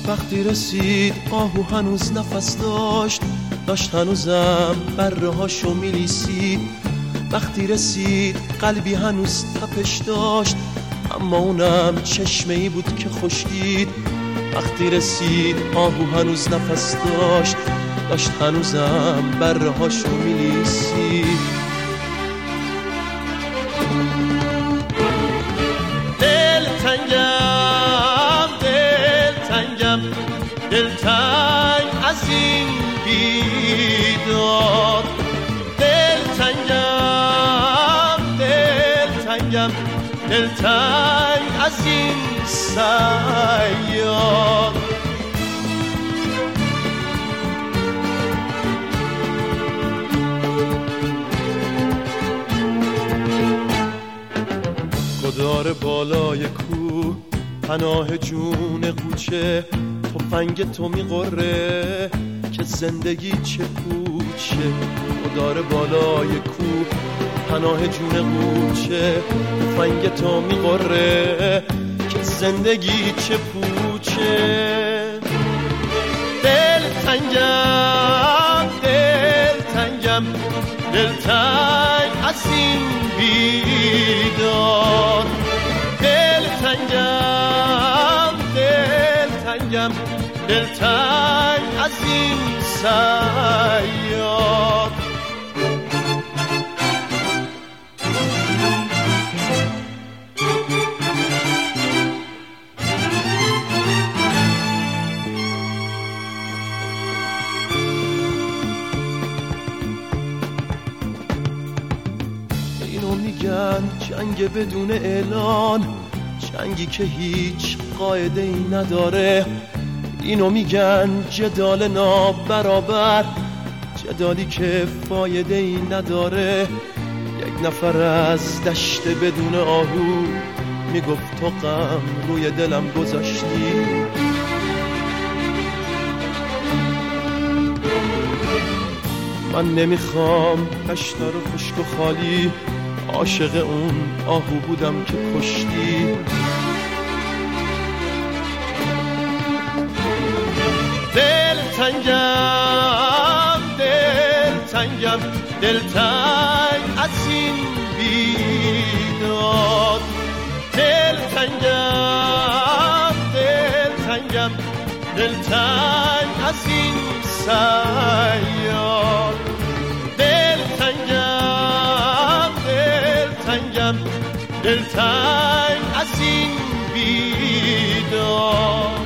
وقتی رسید آهو هنوز نفس داشت هنوزم بره هاشو میلیسید. وقتی رسید قلبی هنوز تپش داشت، اما اونم چشمه ای بود که خشکید. وقتی رسید آهو هنوز نفس داشت هنوزم بره هاشو میلیسید. دلتنگ از این بیداد، دلتنگ از این صیاد. گدار بالای کوه پناه جون قوچه، تفنگ تو میقره که زندگی چه پوچه. گدار بالای کوه پناه جون قوچه، تفنگ تو میقره که زندگی چه پوچه. دلتنگ از این بیداد، دلتنگ از این صیاد. اینو میگن جنگ بدون اعلان، جنگی که هیچ قاعده ای نداره. اینو میگن جدال نابرابر، جدالی که فایده ای نداره. یک نفر از دشت بدون آهو میگفت تو غم روی دلم گذاشتی. من نمیخوام دشت رو خشک و خالی، عاشق اون آهو بودم که کشتی. دلتنگ از این بیداد، دلتنگ از این صیاد. دلتنگ از این بیداد.